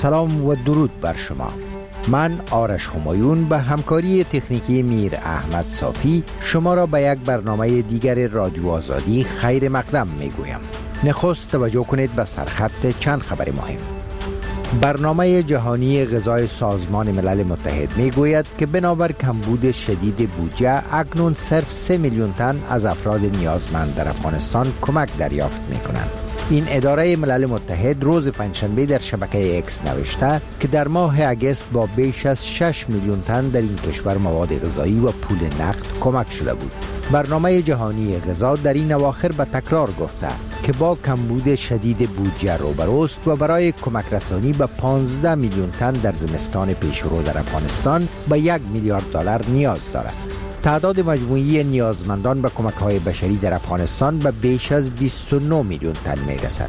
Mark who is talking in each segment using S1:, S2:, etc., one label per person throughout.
S1: سلام و درود بر شما. من آرش همایون به همکاری تکنیکی میر احمد صافی شما را به یک برنامه دیگر رادیو آزادی خیر مقدم می گویم. نخست توجه کنید به سرخط چند خبر مهم. برنامه جهانی غذای سازمان ملل متحد می گوید که بنابر کمبود شدید بودجه اکنون صرف 3 میلیون تن از افراد نیازمند در افغانستان کمک دریافت می کنند. این اداره ملل متحد روز پنجشنبه در شبکه اکس نوشته که در ماه اگست با بیش از 6 میلیون تن در این کشور مواد غذایی و پول نقد کمک شده بود. برنامه جهانی غذا در این اواخر به تکرار گفته که با کمبود شدید بودجه روبروست و برای کمک رسانی به 15 میلیون تن در زمستان پیشرو در افغانستان به 1 میلیارد دلار نیاز دارد. تعداد مجموعی نیازمندان به کمک‌های بشری در افغانستان به بیش از 29 میلیون تن می‌رسد.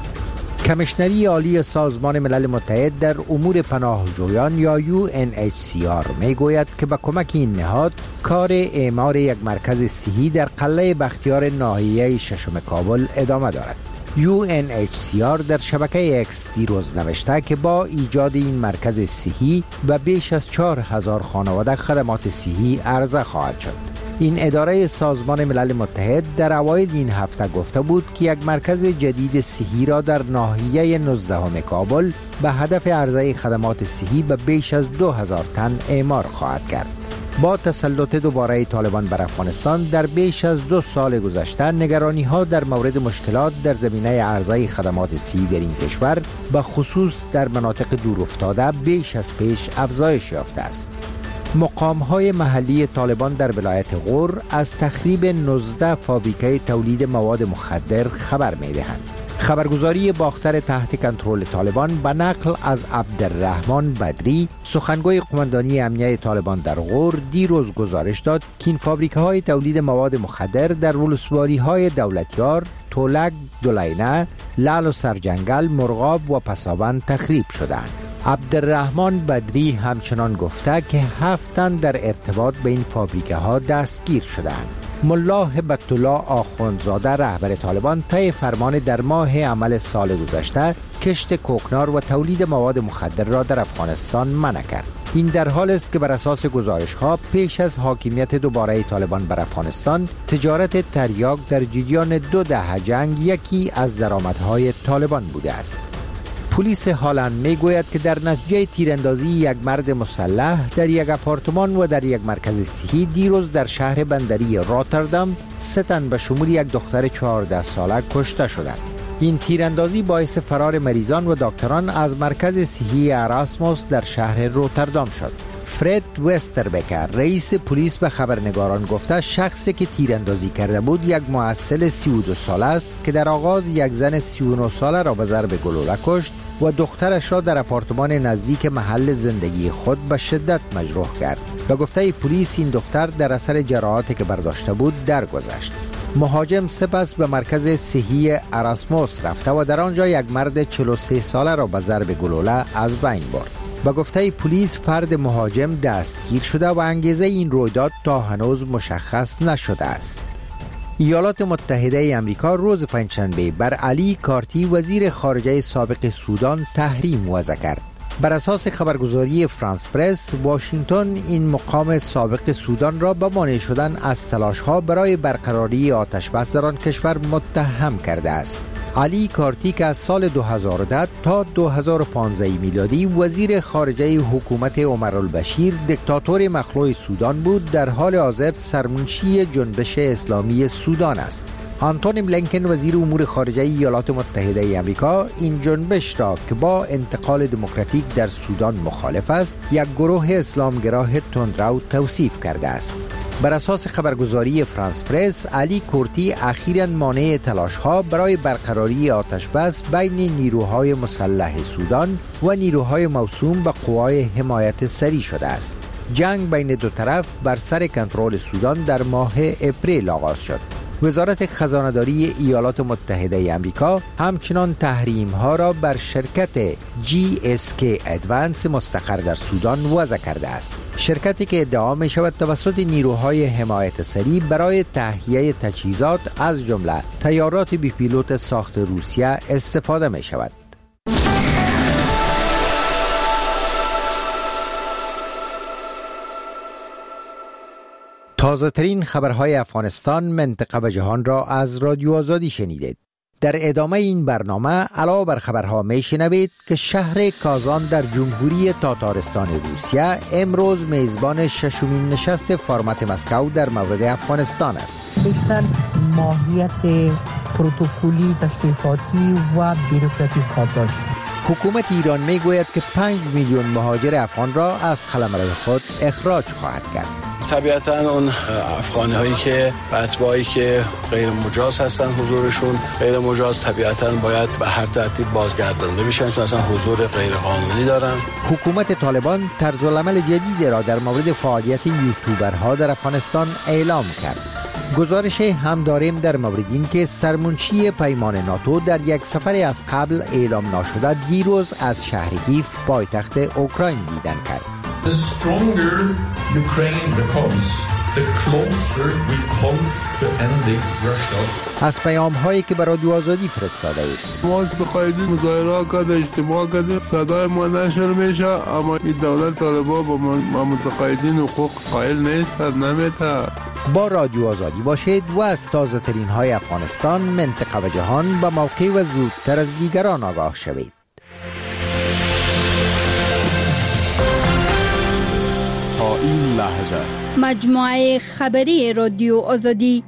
S1: کمیشنری عالی سازمان ملل متحد در امور پناهجویان یا UNHCR میگوید که به کمک این نهاد کار اعمار یک مرکز صحی در قلعه بختیار ناحیه ششم کابل ادامه دارد. UNHCR در شبکه اکس دیروز نوشته که با ایجاد این مرکز صحی و بیش از 4000 خانواده خدمات صحی عرضه خواهد شد. این اداره سازمان ملل متحد در اوایل این هفته گفته بود که یک مرکز جدید صحی را در ناحیه 19 کابل به هدف عرضه خدمات صحی به بیش از 2000 تن اعمار خواهد کرد. با تسلط دوباره طالبان بر افغانستان در بیش از 2 سال گذشته نگرانی ها در مورد مشکلات در زمینه عرضه خدمات صحی در این کشور به خصوص در مناطق دورافتاده بیش از پیش افزایش یافته است. مقام‌های محلی طالبان در ولایت غور از تخریب 19 فابریکه تولید مواد مخدر خبر می‌دهند. خبرگزاری باختر تحت کنترل طالبان به نقل از عبدالرحمن بدری سخنگوی قماندانی امنیه طالبان در غور دیروز گزارش داد که این فابریکه‌های تولید مواد مخدر در ولسوالی‌های دولتیار، تولک، دولینه، لعل و سرجنگل، مرغاب و پسابند تخریب شدند. عبدالرحمن بدری همچنان گفته که 7 تن در ارتباط به این فابریکه ها دستگیر شدند. ملا هبت الله آخوندزاده رهبر طالبان طی فرمان در ماه عمل سال گذشته کشت کوکنار و تولید مواد مخدر را در افغانستان منع کرد. این در حال است که بر اساس گزارش ها پیش از حاکمیت دوباره طالبان بر افغانستان تجارت تریاک در جریان 2 دهه جنگ یکی از درآمدهای طالبان بوده است. پلیس هالند میگوید که در نتیجه تیراندازی یک مرد مسلح در یک آپارتمان و در یک مرکز صحی دیروز در شهر بندری راتردام 3 تن به شمول یک دختر 14 ساله کشته شدند. این تیراندازی باعث فرار مریضان و دکتران از مرکز صحی اراسموس در شهر روتردام شد. فرد وستربکر رئیس پلیس به خبرنگاران گفته شخصی که تیراندازی کرده بود یک محصل 32 ساله است که در آغاز یک زن 39 ساله را به ضرب گلوله کشت و دخترش را در آپارتمان نزدیک محل زندگی خود به شدت مجروح کرد. به گفته پلیس این دختر در اثر جراحاتی که برداشته بود درگذشت. مهاجم سپس به مرکز صحی اراسموس رفته و در آنجا یک مرد 43 ساله را به ضرب گلوله از بین برد. به گفته پلیس فرد مهاجم دستگیر شده و انگیزه این رویداد تا هنوز مشخص نشده است. ایالات متحده امریکا روز پنجشنبه بر علی کارتی وزیر خارجه سابق سودان تحریم وضع کرد. بر اساس خبرگزاری فرانس پرس، واشنگتن این مقام سابق سودان را به مانع شدن از تلاش‌ها برای برقراری آتش بس در آن کشور متهم کرده است. علی کارتی که از سال 2010 تا 2015 میلادی وزیر خارجه حکومت عمرالبشیر دیکتاتور مخلوع سودان بود، در حال حاضر سرمنشی جنبش اسلامی سودان است. آنتونی بلینکن وزیر امور خارجه ایالات متحده آمریکا این جنبش را که با انتقال دموکراتیک در سودان مخالف است یک گروه اسلامگرا تندرو توصیف کرده است. بر اساس خبرگزاری فرانس پرس، علی کورتی اخیراً مانع تلاش‌ها برای برقراری آتش بس بین نیروهای مسلح سودان و نیروهای موسوم به قوای حمایت سری شده است. جنگ بین دو طرف بر سر کنترل سودان در ماه اپریل آغاز شد. وزارت خزانه‌داری ایالات متحده آمریکا همچنان تحریم‌ها را بر شرکت GSK ادوانس مستقر در سودان وضع کرده است. شرکتی که ادعا می‌شود توسط نیروهای حمایت سری برای تهیه تجهیزات از جمله طیارات بی پیلوت ساخت روسیه استفاده می‌شود. تازه ترین خبرهای افغانستان، منطقه و جهان را از رادیو آزادی شنیدید. در ادامه این برنامه علاوه بر خبرها میشنوید که شهر کازان در جمهوری تاتارستان روسیه امروز میزبان ششمین نشست فرمت مسکو در مورد افغانستان است.
S2: بیشتر ماهیت پروتکلی، تشریفاتی و بیروکراتیک خواهد داشت.
S1: حکومت ایران میگوید که 5 میلیون مهاجر افغان را از قلمرو خود اخراج خواهد کرد.
S3: طبیعتاً اون افغانی هایی که اتباعی که غیر مجاز هستن، حضورشون غیر مجاز، طبیعتاً باید به هر ترتیب بازگردانده بشن چون اصلا حضور غیر قانونی دارن.
S1: حکومت طالبان طرزالعمل جدید را در مورد فعالیت یوتیوبرها در افغانستان اعلام کرد. گزارش هم داریم در مورد این که سرمنشی پیمان ناتو در یک سفر از قبل اعلام نشده دیروز از شهر کیف پایتخت اوکراین دیدن کرد.
S4: The stronger Ukraine becomes, the closer we come to ending Russia.
S1: از پیام هایی که برای رادیو آزادی فرستاده اید.
S5: ما که بخواهید مظاهره کرده، اجتماع کرده، صدای ما نشر میشه، اما این دولت طالبان با متقاعدین حقوق قائل نیست، نمیته.
S1: با رادیو آزادی باشید و از تازه ترین های افغانستان، منطقه و جهان به موقع و زودتر از دیگران آگاه شوید.
S6: تا این لحظه
S7: مجموعه خبری رادیو آزادی.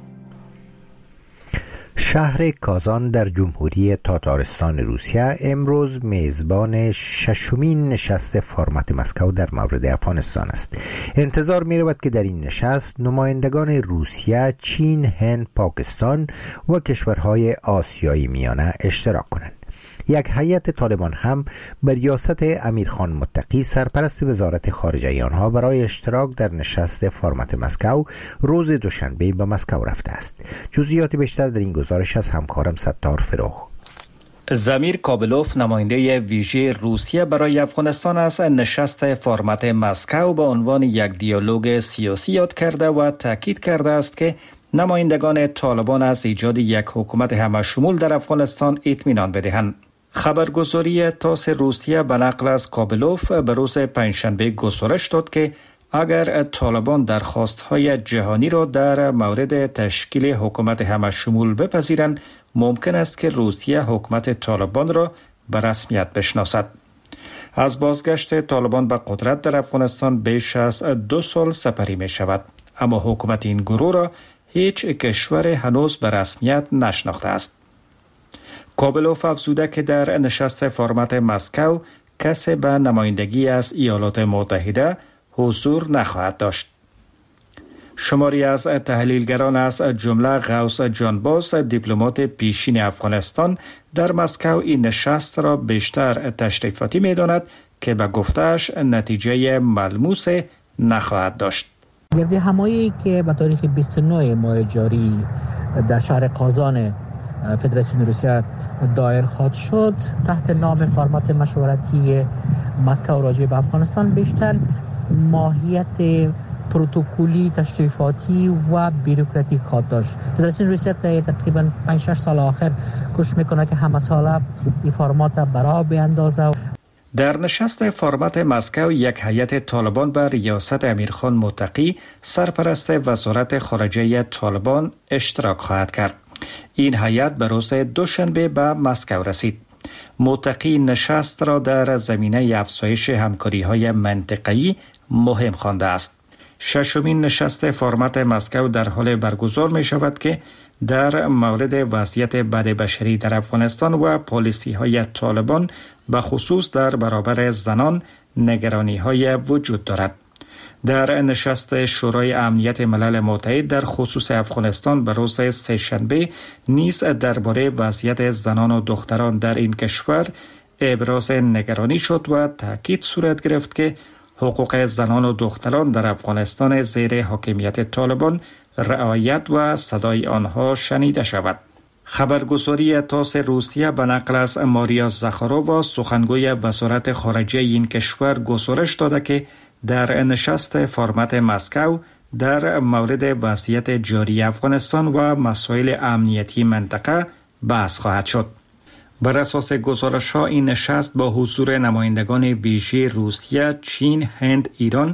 S1: شهر کازان در جمهوری تاتارستان روسیه امروز میزبان ششمین نشست فرمت مسکو در مورد افغانستان است. انتظار می رود که در این نشست نمایندگان روسیه، چین، هند، پاکستان و کشورهای آسیای میانه اشتراک کنند. یک هیئت طالبان هم به ریاست امیرخان متقی سرپرست وزارت خارجه آنها برای اشتراک در نشست فرمت مسکو روز دوشنبه به مسکو رفته است. جزئیات بیشتر در این گزارش از همکارم ستار فروغ.
S8: زمیر کابلوف، نماینده ویژه روسیه برای افغانستان، از نشست فرمت مسکو به عنوان یک دیالوگ سیاسی یاد کرده و تاکید کرده است که نمایندگان طالبان از ایجاد یک حکومت همشمول در افغانستان اطمینان بدهند. خبرگزاری تاس روسیه به نقل از کابلوف به روز پنجشنبه گزارش داد که اگر طالبان درخواست‌های جهانی را در مورد تشکیل حکومت همشمول بپذیرند، ممکن است که روسیه حکومت طالبان را به رسمیت بشناسد. از بازگشت طالبان به قدرت در افغانستان بیش از 2 سال سپری می شود، اما حکومت این گروه را هیچ کشور هنوز به رسمیت نشناخته است. کابلوف افزوده که در نشست فرمت مسکو کسی به نمایندگی از ایالات متحده حضور نخواهد داشت. شماری از تحلیلگران از جمله غوث جانباز، دیپلمات پیشین افغانستان، در مسکو این نشست را بیشتر تشریفاتی می داند که به گفتهش نتیجه ملموس نخواهد داشت.
S2: گرد همایی که به تاریخ 29 ماه جاری در شهر کازان فدراسیون روسیه دایر خواهد شد تحت نام فرمت مشورتی مسکو راجع به افغانستان بیشتر ماهیت پروتکلی، تشریفاتی و بیروکراتیک خواهد داشت. فدراسیون روسیه تقریبا 5-6 سال آخر کوشش میکنه که همه ساله این فرمات برا بیاندازه.
S8: در نشست فرمت مسکو یک هیئت طالبان به ریاست امیرخان متقی سرپرست وزارت خارجه طالبان اشتراک خواهد کرد. این هیئت به روز دوشنبه به مسکو رسید. متقی نشست را در زمینه افزایش همکاری‌های منطقه‌ای مهم خوانده است. ششمین نشست فرمت مسکو در حال برگزار می شود که در مورد وضعیت بد بشری در افغانستان و پالیسی‌های طالبان به خصوص در برابر زنان نگرانی‌های وجود دارد. در نشست شورای امنیت ملل متحد در خصوص افغانستان به روز سه‌شنبه نیز درباره وضعیت زنان و دختران در این کشور ابراز نگرانی شد و تاکید صورت گرفت که حقوق زنان و دختران در افغانستان زیر حاکمیت طالبان رعایت و صدای آنها شنیده شود. خبرگزاری تاس روسیه به نقل از ماریا زاخارووا، سخنگوی وزارت خارجه این کشور، گزارش داده که در نشست فرمت مسکو در مورد وضعیت جاری افغانستان و مسائل امنیتی منطقه بحث خواهد شد. بر اساس گزارش‌ها این نشست با حضور نمایندگان ویژه روسیه، چین، هند، ایران،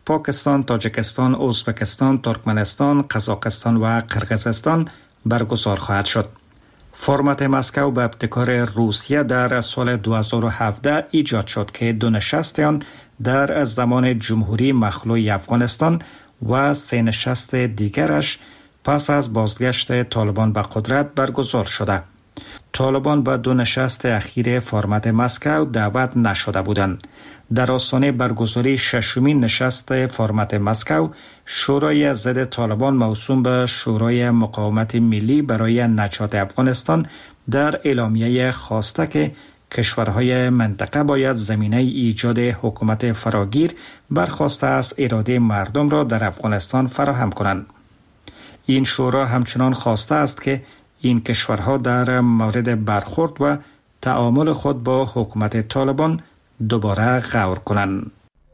S8: پاکستان، تاجیکستان، ازبکستان، ترکمنستان، قزاقستان و قرقیزستان برگزار خواهد شد. فرمت مسکو به ابتکار روسیه در سال 2017 ایجاد شد که دو نشست آن در زمان جمهوری مخلوع افغانستان و 3 نشست دیگرش پس از بازگشت طالبان به قدرت برگزار شده. طالبان به 2 نشست اخیر فرمت مسکو دعوت نشده بودند. در آستانه برگزاری 6مین نشست فرمت مسکو، شورای ضد طالبان موسوم به شورای مقاومت ملی برای نجات افغانستان در اعلامیه خواسته که کشورهای منطقه باید زمینه ایجاد حکومت فراگیر برخواسته از اراده مردم را در افغانستان فراهم کنند. این شورا همچنان خواسته است که این کشورها در مورد برخورد و تعامل خود با حکومت طالبان دوباره غور کنند.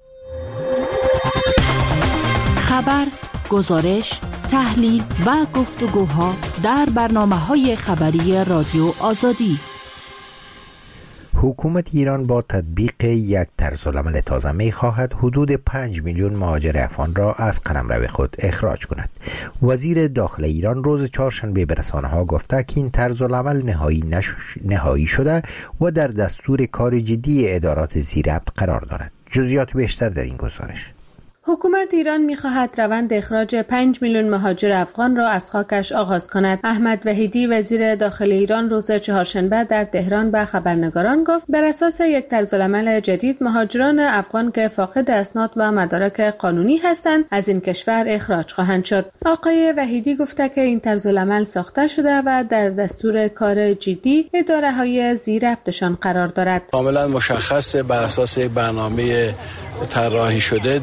S9: خبر، گزارش، تحلیل و گفتگوها در برنامه‌های خبری رادیو آزادی.
S1: حکومت ایران با تطبیق یک طرزالعمل تازه می خواهد حدود 5 میلیون مهاجر افغان را از قلمرو خود اخراج کند. وزیر داخل ایران روز چهارشنبه به رسانه‌ها گفته که این طرزالعمل نهایی شده و در دستور کار جدی ادارات ذی‌ربط قرار دارد. جزئیات بیشتر در این گزارش.
S10: حکومت ایران می‌خواهد روند اخراج 5 میلیون مهاجر افغان را از خاکش آغاز کند. احمد وحیدی وزیر داخل ایران روز چهارشنبه در تهران به خبرنگاران گفت بر اساس یک طرزالعمل جدید مهاجران افغان که فاقد اسناد و مدارک قانونی هستند از این کشور اخراج خواهند شد. آقای وحیدی گفته که این طرزالعمل ساخته شده و در دستور کار جدی اداره‌های ذی‌ربطشان قرار دارد.
S3: کاملا مشخص بر اساس برنامه طراحی شده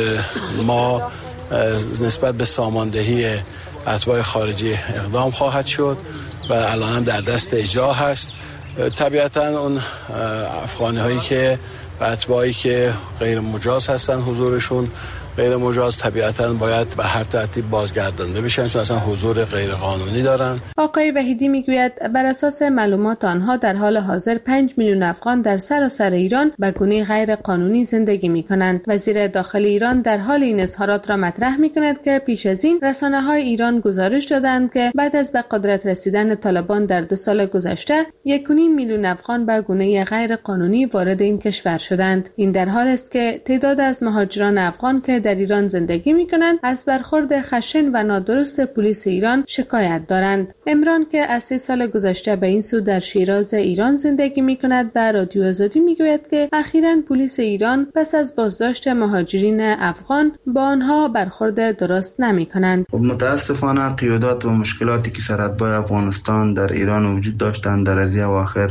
S3: ما نسبت به ساماندهی اتباع خارجی اقدام خواهد شد و الان هم در دست اجرا هست. طبیعتا اون افغانی هایی که اتباعی که غیر مجاز هستن حضورشون غیر مجاز طبیعتا باید به هر ترتیب بازگردانده بشن چون اصلا حضور غیر قانونی دارن.
S10: آقای وحیدی میگوید بر اساس معلومات آنها در حال حاضر 5 میلیون افغان در سراسر ایران به گونه غیر قانونی زندگی میکنند. وزیر داخل ایران در حال این اظهارات را مطرح میکند که پیش از این رسانه‌های ایران گزارش دادند که بعد از به قدرت رسیدن طالبان در 2 سال گذشته 1.5 میلیون افغان به گونه غیر قانونی وارد این کشور شدند. این در حال است که تعداد از مهاجران افغان که در ایران زندگی می‌کنند از برخورد خشن و نادرست پلیس ایران شکایت دارند. عمران که از 3 سال گذشته به این سو در شیراز ایران زندگی می‌کند به رادیو آزادی میگوید که اخیراً پلیس ایران پس از بازداشت مهاجرین افغان با آنها برخورد درست نمی‌کنند.
S11: متاسفانه قیودات و مشکلاتی که سرحدهای افغانستان در ایران وجود داشتند در از اواخر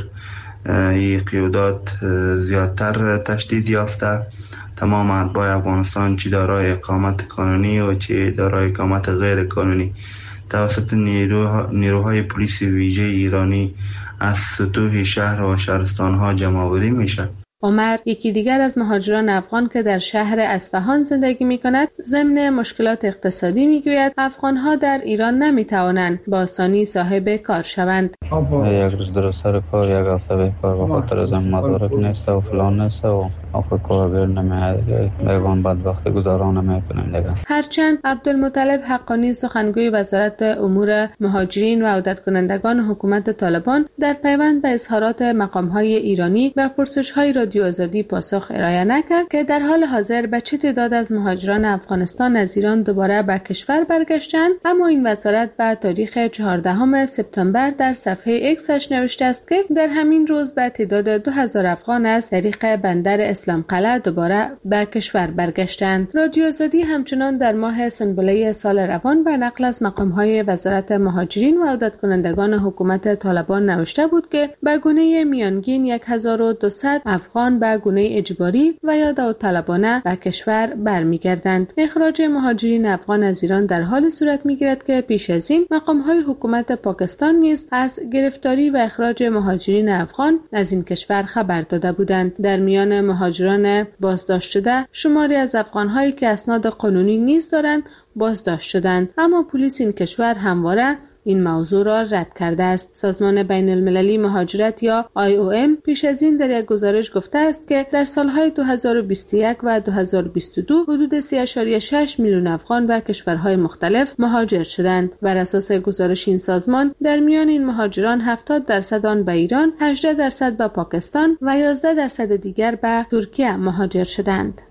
S11: این قیودات زیادتر تشدید یافته. تمام اتباع افغانستان چی دارای اقامت قانونی و چی دارای اقامت غیر قانونی توسط نیروهای پلیس ویژه ایرانی از سطوح شهر و شهرستان‌ها جمع‌آوری میشه.
S10: عمر یکی دیگر از مهاجران افغان که در شهر اصفهان زندگی می‌کند ضمن مشکلات اقتصادی می‌گوید افغان‌ها در ایران نمی‌توانند با آسانی صاحب کار شوند.
S12: یک روز در سر کار، یک هفته به کار به خاطر از مدارک نیست و فلان نیست و آخه کار بیر نمیاد بیگان بدبخت گذاران نمی‌کنیم دیگه.
S10: هرچند عبدالمطلب حقانی سخنگوی وزارت امور مهاجرین و عودت کنندگان حکومت طالبان در پیوند به اظهارات مقام‌های ایرانی و پرسش‌های رادیو آزادی پاسخ ارائه نکرد که در حال حاضر به چه تعداد از مهاجران افغانستان از ایران دوباره به کشور برگشتند، اما این وزارت به تاریخ 14 سپتامبر در صفحه ایکسش نوشته است که در همین روز به تعداد 2000 افغان از طریق بندر اسلام قلعه دوباره به کشور برگشتند. رادیو آزادی همچنان در ماه سنبله سال روان به نقل از مقام‌های وزارت مهاجرین و عودت کنندگان حکومت طالبان نوشته بود که به گونه میانگین 1200 افغان به گونه اجباری و یا داوطلبانه به کشور برمیگردند. اخراج مهاجرین افغان از ایران در حال صورت میگیرد که پیش از این مقام‌های حکومت پاکستان نیز از گرفتاری و اخراج مهاجرین افغان از این کشور خبر داده بودند. در میان مهاجران بازداشت شده شماری از افغان‌هایی که اسناد قانونی نیز دارند بازداشت شدند، اما پلیس این کشور همواره این موضوع را رد کرده است. سازمان بین المللی مهاجرت یا IOM پیش از این در یک گزارش گفته است که در سالهای 2021 و 2022 حدود 3.6 میلیون افغان به کشورهای مختلف مهاجر شدند. بر اساس گزارش این سازمان در میان این مهاجران 70% آن به ایران، 18% به پاکستان و 11% دیگر به ترکیه مهاجر شدند.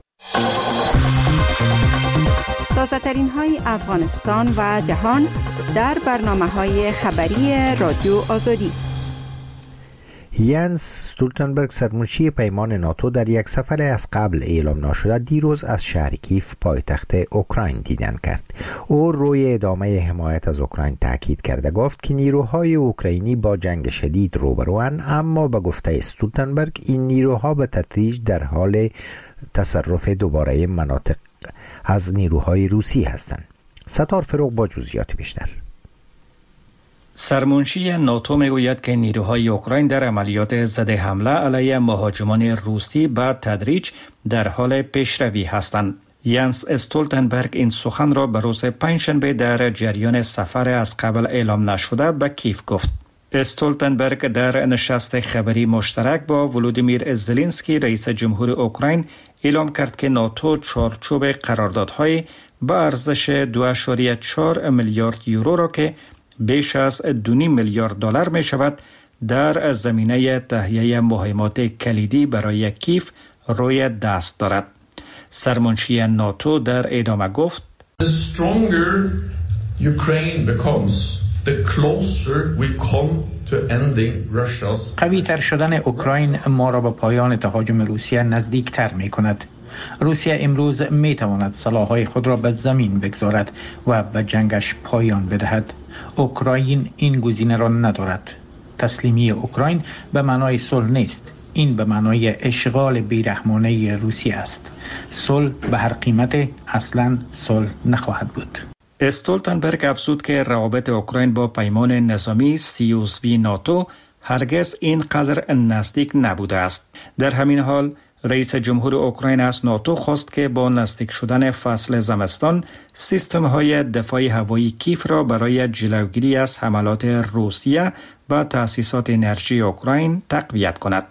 S13: تازه ترین های افغانستان و جهان در برنامه‌های خبری رادیو آزادی.
S1: ینس استولتنبرگ سرمنشی پیمان ناتو در یک سفر از قبل اعلام نشده دیروز از شهر کیف پایتخت اوکراین دیدن کرد. او روی ادامه حمایت از اوکراین تاکید کرده گفت که نیروهای اوکراینی با جنگ شدید روبروان، اما به گفته استولتنبرگ این نیروها به تدریج در حال تصرف دوباره مناطق از نیروهای روسی هستند. ستار فروغ با جزئیات بیشتر.
S8: سرمنشی ناتو میگوید که نیروهای اوکراین در عملیات ضد حمله علیه مهاجمان روسی به تدریج در حال پیشروی هستند. ینس استولتنبرگ این سخن را به روز پنجشنبه در جریان سفر از قبل اعلام نشده به کیف گفت. استولتنبرگ در نشست خبری مشترک با ولودیمیر زلنسکی رئیس جمهور اوکراین اعلام کرد که ناتو چارچوب قراردادهای به ارزش 2.4 میلیارد یورو را که بیش از 2.5 میلیارد دلار می شود در زمینه تهیه مهمات کلیدی برای کیف روی دست دارد. سرمنشی ناتو در ادامه گفت:
S4: The stronger Ukraine becomes, the closer we come to ending Russia's.
S14: قوی تر شدن اوکراین ما را به پایان تهاجم روسیه نزدیک تر می کند. روسیه امروز می تواند سلاح‌های خود را به زمین بگذارد و به جنگش پایان بدهد. اوکراین این گزینه را ندارد. تسلیمی اوکراین به معنای صلح نیست. این به معنای اشغال بیرحمانه روسیه است. صلح به هر قیمت اصلاً صلح نخواهد بود.
S8: استولتنبرگ افزود که روابط اوکراین با پیمان نظامی 30 عضوی ناتو هرگز اینقدر نزدیک نبوده است. در همین حال رئیس جمهور اوکراین از ناتو خواست که با نزدیک شدن فصل زمستان سیستم‌های دفاع هوایی کیف را برای جلوگیری از حملات روسیه و تأسیسات انرژی اوکراین تقویت کند.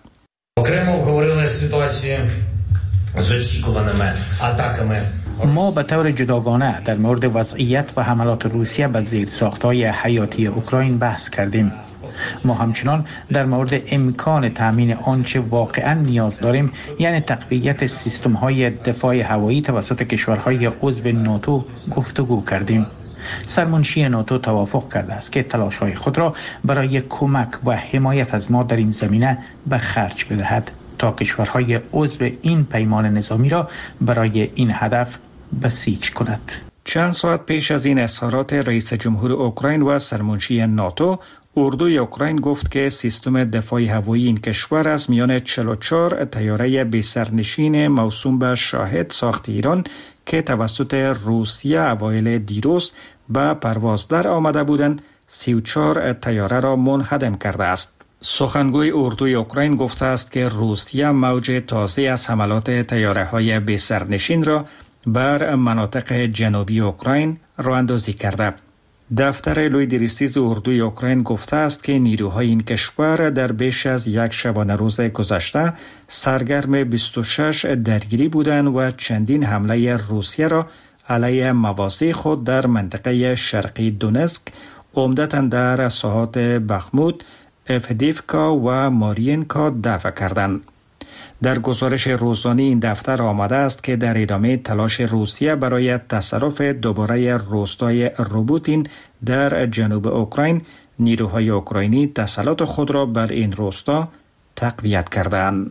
S14: ما به طور جداگانه در مورد وضعیت و حملات روسیه به زیرساخت‌های حیاتی اوکراین بحث کردیم. ما همچنان در مورد امکان تامین آنچه واقعا نیاز داریم، یعنی تقویت سیستم‌های دفاع هوایی توسط کشورهای عضو ناتو گفتگو کردیم. سرمنشی ناتو توافق کرده است که تلاش‌های خود را برای کمک و حمایت از ما در این زمینه به خرج بدهد تا کشورهای عضو این پیمان نظامی را برای این هدف بسیج کند.
S8: چند ساعت پیش از این اظهارات رئیس جمهور اوکراین و سرمنشی ناتو، اردوی اوکراین گفت که سیستم دفاع هوایی این کشور از میان 44 طیاره بی‌سرنشین موسوم به شاهد ساخت ایران که توسط روسیه اوایل دیروز به پرواز در آمده بودند 34 طیاره را منهدم کرده است. سخنگوی اردوی اوکراین گفته است که روسیه موج تازه از حملات طیاره‌های بی‌سرنشین را بر مناطق جنوبی اوکراین راه‌اندازی کرده. دفتر لوی دریستیز اردوی اوکراین گفته است که نیروهای این کشور در بیش از یک شبانه روز گذشته سرگرم 26 درگیری بودند و چندین حمله روسیه را علیه مواضع خود در منطقه شرقی دونسک، عمدتاً در ساحات بخموت، افدیفکا و مارینکا دفع کردند. در گزارش روزانه این دفتر آمده است که در ادامه تلاش روسیه برای تصرف دوباره روستای روبوتین در جنوب اوکراین، نیروهای اوکراینی تسلط خود را بر این روستا تقویت کردند.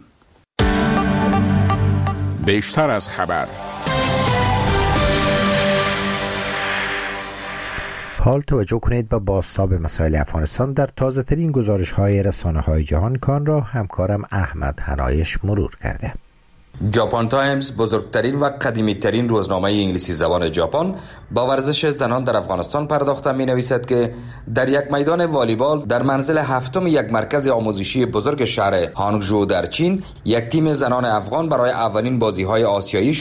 S6: بیشتر از خبر.
S1: حال توجه کنید به بازتاب مسائل افغانستان در تازه ترین گزارش های رسانه های جهان کان را همکارم احمد هنایش مرور کرده.
S15: ژاپن تایمز، بزرگترین و قدیمی ترین روزنامه انگلیسی زبان ژاپن، با ورزش زنان در افغانستان پرداخته می نویسد که در یک میدان والیبال در منزل هفتم یک مرکز آموزشی بزرگ شهر هانگژو در چین، یک تیم زنان افغان برای اولین بازی‌های آسیاییشان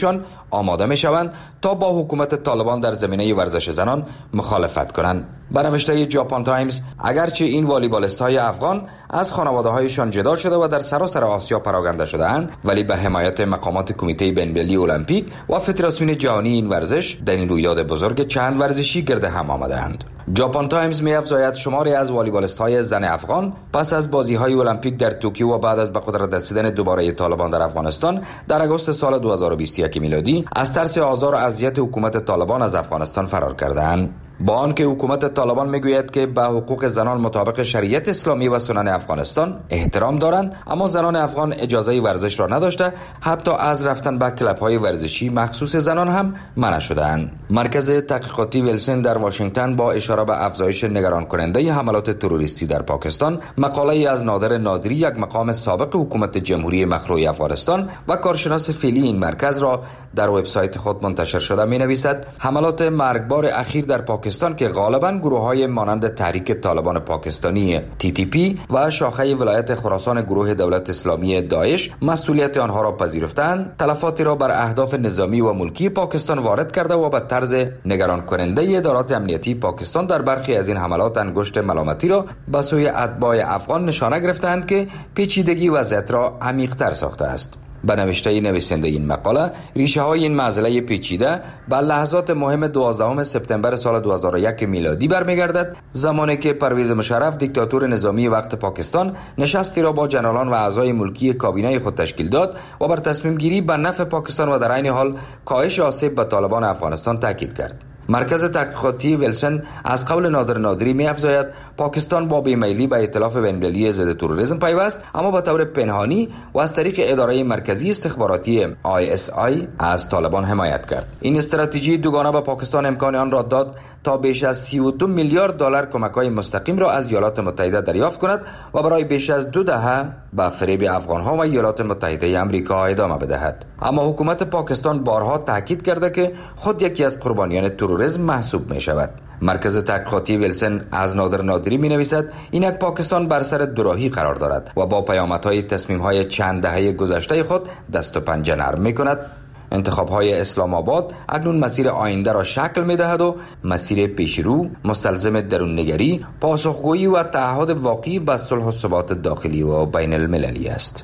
S15: آماده می شوند تا با حکومت طالبان در زمینه ورزش زنان مخالفت کنند. به نوشته ژاپن تایمز، اگرچه این والیبالیست های افغان از خانواده هایشان جدا شده و در سراسر آسیا پراگنده شده اند، ولی به حمایت مقامات کمیته بین‌المللی المپیک و فدراسیون جهانی این ورزش در این رویداد بزرگ چند ورزشی گرد هم آمده اند. ژاپن تایمز می افزاید شماری از والیبالیست های زن افغان پس از بازی های المپیک در توکیو و بعد از به قدرت رسیدن دوباره طالبان در افغانستان در آگوست سال 2021 میلادی از ترس آزار و اذیت حکومت طالبان از افغانستان فرار کردند. با آنکه حکومت طالبان میگوید که به حقوق زنان مطابق شریعت اسلامی و سنن افغانستان احترام دارند، اما زنان افغان اجازه ورزش را نداشته، حتی از رفتن به کلب‌های ورزشی مخصوص زنان هم منع شده‌اند. مرکز تحقیقاتی ویلسن در واشنگتن با اشاره به افزایش نگران کننده حملات تروریستی در پاکستان، مقاله‌ای از نادر نادری، یک مقام سابق حکومت جمهوری مخلوع افغانستان و کارشناس فعلی این مرکز را در وبسایت خود منتشر شده می‌نویسد: حملات مرگبار اخیر در پاکستان که غالباً گروه‌های مانند تحریک طالبان پاکستانی TTP و شاخه ولایت خراسان گروه دولت اسلامی داعش مسئولیت آنها را پذیرفتند، تلفاتی را بر اهداف نظامی و ملکی پاکستان وارد کرده و به طرز نگران کننده ادارات امنیتی پاکستان در برخی از این حملات انگشت ملامتی را به سوی اتباع افغان نشانه گرفتند که پیچیدگی وضعیت را عمیق‌تر ساخته است. به نوشته نویسنده این مقاله، ریشه های این معضله پیچیده به لحظات مهم 12 سپتامبر سال 2001 میلادی برمیگردد، زمانی که پرویز مشرف دیکتاتور نظامی وقت پاکستان نشستی را با جنرالان و اعضای ملکی کابینه خود تشکیل داد و بر تصمیم گیری به نفع پاکستان و در عین حال کاهش آسیب به طالبان افغانستان تاکید کرد. مرکز تحقیقاتی ویلسن از قول نادر نادری می افزاید پاکستان با بیمیلی به ائتلاف بین‌المللی ضد تروریسم پیوست، اما به طور پنهانی و از طریق اداره مرکزی استخباراتی ISI از طالبان حمایت کرد. این استراتژی دوگانه به پاکستان امکان آن را داد تا بیش از 32 میلیارد دلار کمک‌های مستقیم را از ایالات متحده دریافت کند و برای بیش از 2 دهه به فریب افغان‌ها و ایالات متحده آمریکا ادامه بدهد. اما حکومت پاکستان بارها تاکید کرده که خود یکی از قربانیان تروریسم محسوب می شود. مرکز تحقیقاتی ویلسن از نادر نادری می نویسد اینک پاکستان بر سر دوراهی قرار دارد و با پیامدهای تصمیم‌های چند دهه گذشته خود دست و پنجه نرم می کند. انتخاب‌های اسلام آباد اکنون مسیر آینده را شکل می‌دهد و مسیر پیشرو مستلزم درون‌نگری، پاسخگویی و تعهد واقعی به صلح و ثبات داخلی و بین المللی است.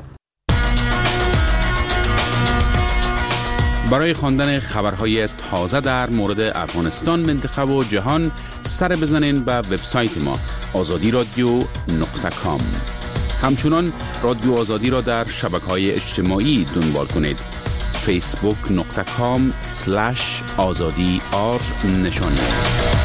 S6: برای خواندن خبرهای تازه در مورد افغانستان، منطقه و جهان سر بزنین به وبسایت ما azadiradio.com. همچنان رادیو آزادی را در شبکه‌های اجتماعی دنبال کنید. facebook.com/azadi_r نشانی است.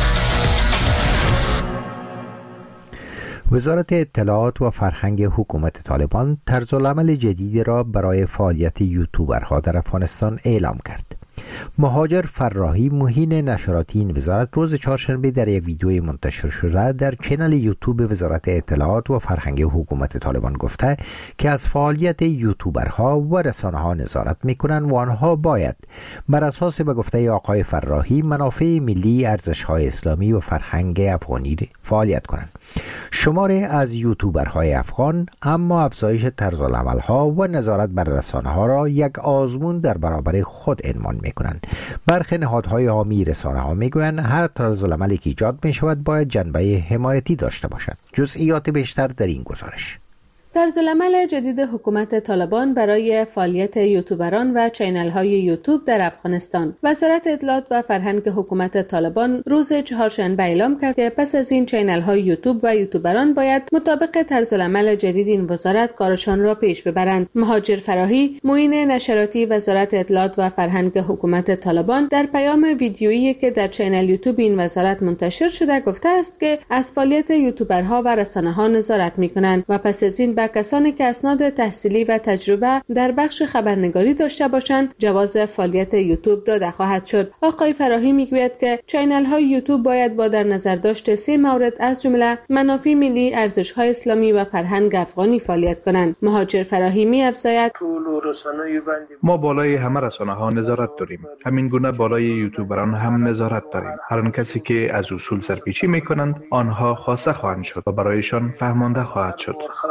S1: وزارت اطلاعات و فرهنگ حکومت طالبان طرزالعمل جدیدی را برای فعالیت یوتیوبرها در افغانستان اعلام کرد. مهاجر فراحی، معین نشراتی این وزارت، روز چهارشنبه در یک ویدیوی منتشر شده در کانال یوتیوب وزارت اطلاعات و فرهنگ حکومت طالبان گفته که از فعالیت یوتیوبرها و رسانه‌ها نظارت می‌کنند و آنها باید بر اساس به گفته آقای فراحی منافع ملی، ارزش‌های اسلامی و فرهنگ افغانی فعالیت کنند. شماری از یوتیوبرهای افغان اما افزایش طرزالعمل‌ها و نظارت بر رسانه‌ها را یک آزمون در برابر خود عنوان می‌کنند. برخی نهادهای حامی رسانه‌ها می‌گویند هر طرزالعملی که ایجاد می‌شود باید جنبه حمایتی داشته باشد. جزئیات بیشتر در این گزارش.
S10: طرزالعمل جدید حکومت طالبان برای فعالیت یوتیوبران و چینل‌های یوتیوب در افغانستان. وزارت اطلاعات و فرهنگ حکومت طالبان روز چهارشنبه اعلام کرد که پس از این چینل‌های یوتیوب و یوتیوبران باید مطابق طرزالعمل جدید این وزارت کارشان را پیش ببرند. مهاجر فراحی، معین نشراتی وزارت اطلاعات و فرهنگ حکومت طالبان، در پیام ویدیویی که در چینل یوتیوب این وزارت منتشر شده گفته است که از فعالیت یوتیوبرها و رسانه‌ها نظارت می‌کنند و پس از این به کسانی که اسناد تحصیلی و تجربه در بخش خبرنگاری داشته باشند جواز فعالیت یوتیوب داده خواهد شد. آقای فراحی میگوید که چینل‌های یوتیوب باید با در نظر داشت 3 مورد از جمله منافع ملی، ارزش‌های اسلامی و فرهنگ افغانی فعالیت کنند. مهاجر فراحی می‌افزاید
S16: ما بالای همه رسانه‌ها نظارت داریم، همین گونه بالای یوتیوبران هم نظارت داریم. هر کسی که از اصول سرپیچی می‌کنند آنها خاصه خواهند شد و برایشان فهمانده خواهد شد.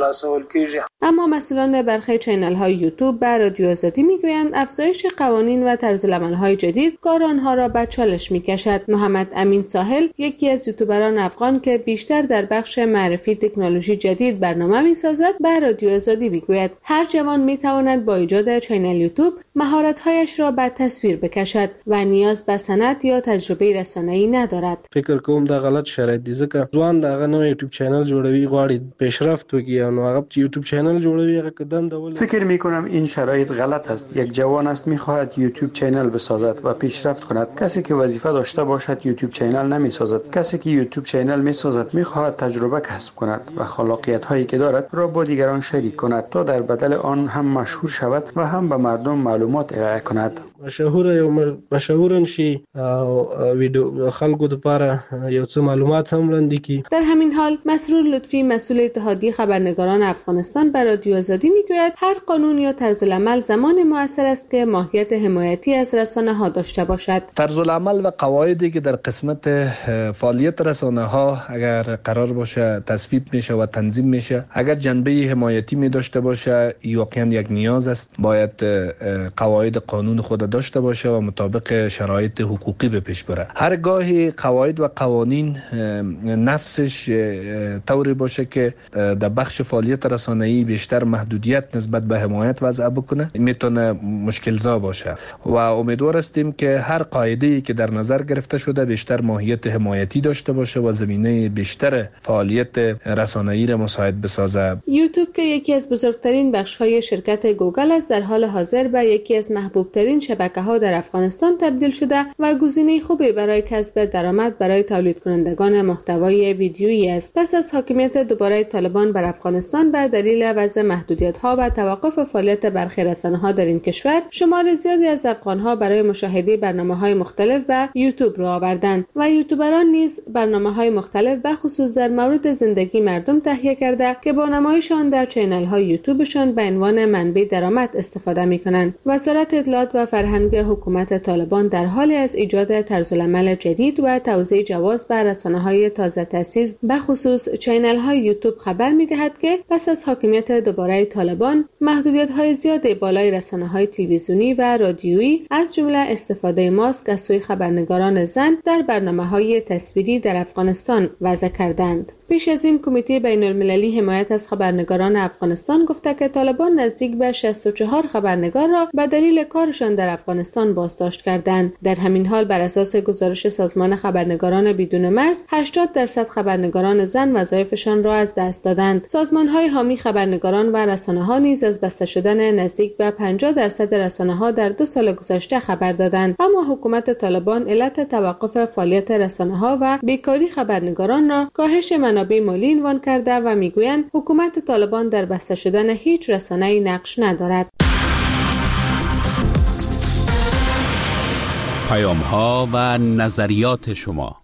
S17: رسول کیږي.
S10: اما مسئولان برخی چینل های یوتیوب به رادیو آزادی میگویند افزایش قوانین و طرز العمل های جدید کار آنها را به چالش میکشد. محمد امین ساحل، یکی از یوتیوبران افغان که بیشتر در بخش معرفی تکنولوژی جدید برنامه میسازد، به رادیو آزادی میگوید هر جوان میتواند با ایجاد چینل یوتیوب مهارت‌هایش را به تصویر بکشد و نیاز به سند یا تجربه رسانه‌ای ندارد.
S17: فکر کوم دا غلط شرایط دي ځکه ځوان دغه نو یوټیوب چینل جوړوي، غواړي پیشرفت وکړي او هغه یوټیوب چینل جوړوي، هغه قدم دول.
S18: فکر می‌کنم این شرایط غلط است. یک جوان است می‌خواهد یوتیوب چینل بسازد و پیشرفت کند. کسی که وظیفه داشته باشد یوتیوب چینل نمی‌سازد. کسی که یوتیوب چینل می‌سازد می‌خواهد تجربه کسب کند و خلاقیت‌هایی که دارد را با دیگران شریک کند تا در بدل آن هم مشهور شود و هم به مردم معلومات ارائه کند.
S17: مشهور شي او ویډیو خلکو لپاره یو څه معلومات هم وړاندې کی.
S10: در همین حال مسرور لطفی، مسئول اتحادیه خبرنگاران افغانستان، به رادیو آزادی میگوید هر قانون یا طرز العمل زمان موثر است که ماهیت حمایتی از رسانه‌ها داشته باشد.
S19: طرز العمل و قواعدی که در قسمت فعالیت رسانه‌ها اگر قرار باشه تصویب میشه و تنظیم میشه، اگر جنبه حمایتی می داشته باشه، واقعا یک نیاز است، باید قواعد قانون خود داشته باشه و مطابق شرایط حقوقی به پیش بره. هر گاهی قواعد و قوانین نفسش طوری باشه که در بخش فعالیت رسانه‌ای بیشتر محدودیت نسبت به حمایت وضع بکنه، میتونه مشکل زا باشه و امیدوار هستیم که هر قاعده‌ای که در نظر گرفته شده بیشتر ماهیت حمایتی داشته باشه و زمینه بیشتر فعالیت رسانه‌ای را مساعد بسازه.
S10: یوتیوب که یکی از بزرگترین بخش‌های شرکت گوگل است، در حال حاضر به یکی از محبوب‌ترین شبکه‌ها در افغانستان تبدیل شده و گزینه خوبی برای کسب درآمد برای تولید کنندگان محتوای ویدیویی است. پس از حاکمیت دوباره طالبان بر افغانستان به دلیل وضع محدودیت‌ها و توقف فعالیت برخی رسانه‌ها در این کشور، شمار زیادی از افغان‌ها برای مشاهده برنامه‌های مختلف به یوتیوب رو آوردند و یوتیوبران نیز برنامه‌های مختلف به خصوص در مورد زندگی مردم تهیه کرده که با نمایش آن در چینل‌های یوتیوبشان به عنوان منبع درآمد استفاده می‌کنند. وزارت اطلاعات و فرهنگ حکومت طالبان در حال از ایجاد طرزالعمل جدید و توزیع جواز بر رسانه‌های تازه تأسیس به خصوص چینل‌های یوتیوب خبر می‌دهد که پس از حاکمیت دوباره طالبان، محدودیت‌های زیادی بالای رسانه‌های تلویزیونی و رادیویی از جمله استفاده ماسک از سوی خبرنگاران زن در برنامه‌های تصویری در افغانستان وضع کردند. پیش از این کمیته بین‌المللی حمایت از خبرنگاران افغانستان گفته که طالبان نزدیک به 64 خبرنگار را به دلیل کارشان در افغانستان بازداشت کردند. در همین حال بر اساس گزارش سازمان خبرنگاران بدون مرز، 80% خبرنگاران زن وظایفشان را از دست دادند. سازمان‌های حامی خبرنگاران و رسانه‌ها نیز از بسته شدن نزدیک به 50% رسانه‌ها در 2 سال گذشته خبر دادند. اما حکومت طالبان علت توقف فعالیت رسانه‌ها و بیکاری خبرنگاران را کاهش منابع مالی عنوان کرده و میگویند حکومت طالبان در بسته شدن هیچ رسانه‌ای نقش ندارد.
S6: پیام‌ها و نظریات شما.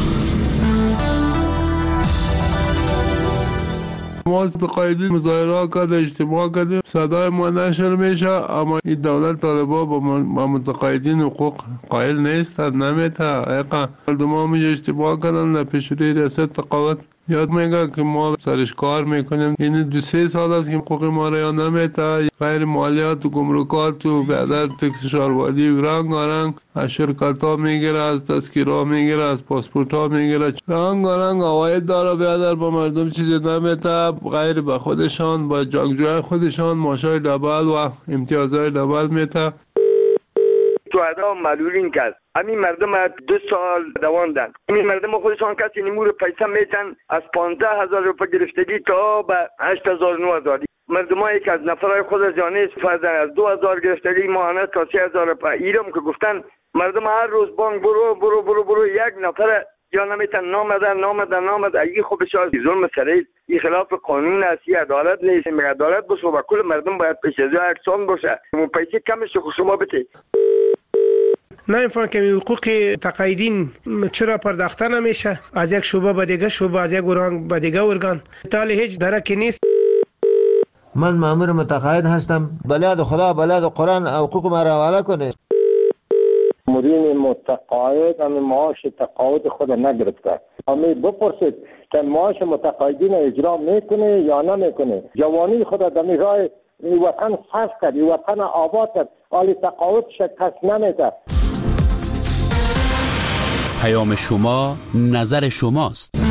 S5: ما قایدی مظاهره کرده، اجتماع کردیم، صدای ما نشر میشه، اما این دولت طالبا با متقاعدین حقوق قائل نیستند، نمیته. مردم هم اجتماع کردن در پیشروی ریاست تقاوت، یاد میگه که ما سرش کار میکنیم. این 2-3 سال است که حقوق ما را نمیته. غیر مالیات و گمرکات و بیادر تکس شهروردی و رنگ از شرکت ها میگیره، از تذکیره ها میگیره، از پاسپورت ها میگیره، رنگ عواید داره. بیادر با مردم چیزی نمیته، غیر به خودشان، با جنگجوی خودشان ماشای دبل و امتیازهای دبل میته.
S20: تو ادا معلولین کرد. همین مردم 2 سال دواندن. همین مردم خودشان کسی نمور پیسه میتن از 15,000 روپه گرفتگی تا به 8,000-9,000. مردمایی که از نفرای خود از جانه استفاده از 2,000 گرفتگی ماهانه تا 3,000 روپه ایرم که گفتن مردم هر روز بانک برو یک نفر یا نمیتن نامدن ای خوبش از ظلم سریع این خلاف قانون است، عدالت نیست. میگه عدالت باشه و کل مردم باید پیش از یکسان باشه. اون پیسه کمش شما بده.
S17: نمیفهم که حقوق تقاعدین چرا پرداخته نمیشه از یک شعبه به دیگه شعبه، از یک ارگان به دیگه ارگان، تالی هیچ درکی نیست.
S21: من مأمور متقاعد هستم، بلاد خدا بلاد قرآن حقوق ما را حواله کنه.
S22: مدیر متقاعد هم معاش تقاعد خود نگرفته. اما بپرسید
S7: که معاش متقاعدین اجرا میکنه یا نمیکنه. جوانی خود در راه وطن صرف کرد، وطن آباد کرد، حال تقاعدش کس نمیده.
S6: پیام شما، نظر شماست.